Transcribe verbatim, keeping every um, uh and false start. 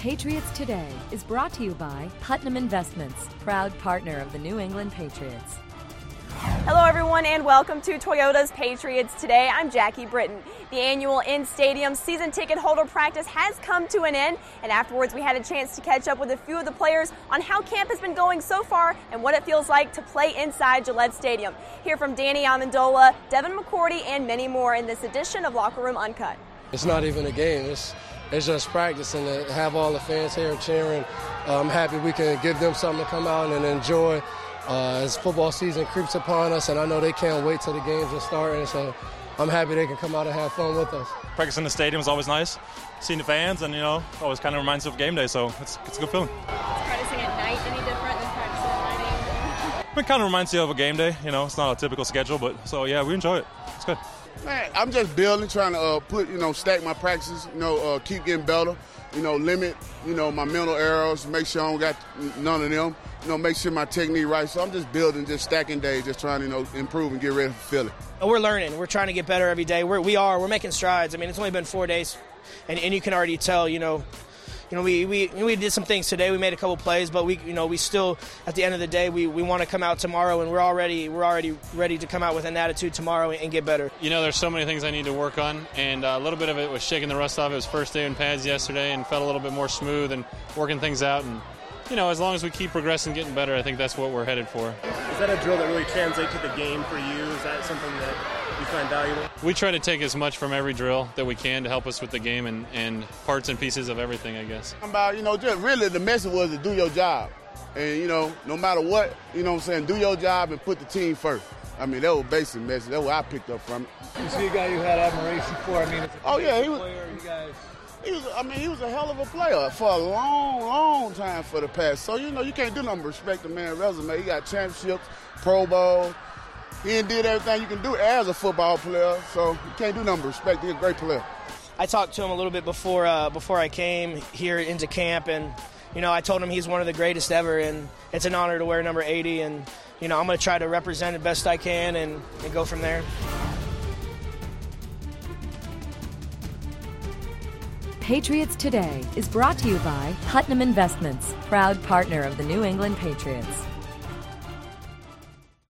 Patriots Today is brought to you by Putnam Investments, proud partner of the New England Patriots. Hello everyone and welcome to Toyota's Patriots Today. I'm Jackie Britton. The annual in-stadium season ticket holder practice has come to an end, and afterwards we had a chance to catch up with a few of the players on how camp has been going so far and what it feels like to play inside Gillette Stadium. Hear from Danny Amendola, Devin McCourty, and many more in this edition of Locker Room Uncut. It's not even a game. It's, it's just practice, and to have all the fans here cheering, uh, I'm happy we can give them something to come out and enjoy uh, as football season creeps upon us, and I know they can't wait till the games are starting, so I'm happy they can come out and have fun with us. Practicing in the stadium is always nice. Seeing the fans, and you know, always kind of reminds you of game day, so it's, it's a good feeling. Is practicing at night any different than practicing at nine a.m.? It kind of reminds you of a game day. You know, it's not a typical schedule, but so yeah, we enjoy it. It's good. Man, I'm just building, trying to uh, put, you know, stack my practices, you know, uh, keep getting better, you know, limit, you know, my mental errors, make sure I don't got none of them, you know, make sure my technique right. So I'm just building, just stacking days, just trying to, you know, improve and get ready for Philly. We're learning. We're trying to get better every day. We're, we are. We're making strides. I mean, it's only been four days, and, and you can already tell, you know, You know, we, we we did some things today. We made a couple plays, but we you know we still at the end of the day we, we want to come out tomorrow, and we're already we're already ready to come out with an attitude tomorrow and get better. You know, there's so many things I need to work on, and a little bit of it was shaking the rust off. It was first day in pads yesterday, and felt a little bit more smooth and working things out. And you know, as long as we keep progressing, getting better, I think that's what we're headed for. Is that a drill that really translates to the game for you? Is that something that you find valuable? We try to take as much from every drill that we can to help us with the game, and, and parts and pieces of everything, I guess. About, you know, just really the message was to do your job. And, you know, no matter what, you know what I'm saying, do your job and put the team first. I mean, that was basic message. That's what I picked up from it. You see a guy you had admiration for. I mean, it's a oh, yeah, he was, player, you guys. He was, I mean, he was a hell of a player for a long, long time for the past. So, you know, you can't do nothing but respect the man's resume. He got championships, Pro Bowl. He done did everything you can do as a football player, so you can't do nothing but respect. He's a great player. I talked to him a little bit before uh, before I came here into camp, and you know I told him he's one of the greatest ever, and it's an honor to wear number eighty, and you know I'm going to try to represent it best I can and, and go from there. Patriots Today is brought to you by Putnam Investments, proud partner of the New England Patriots.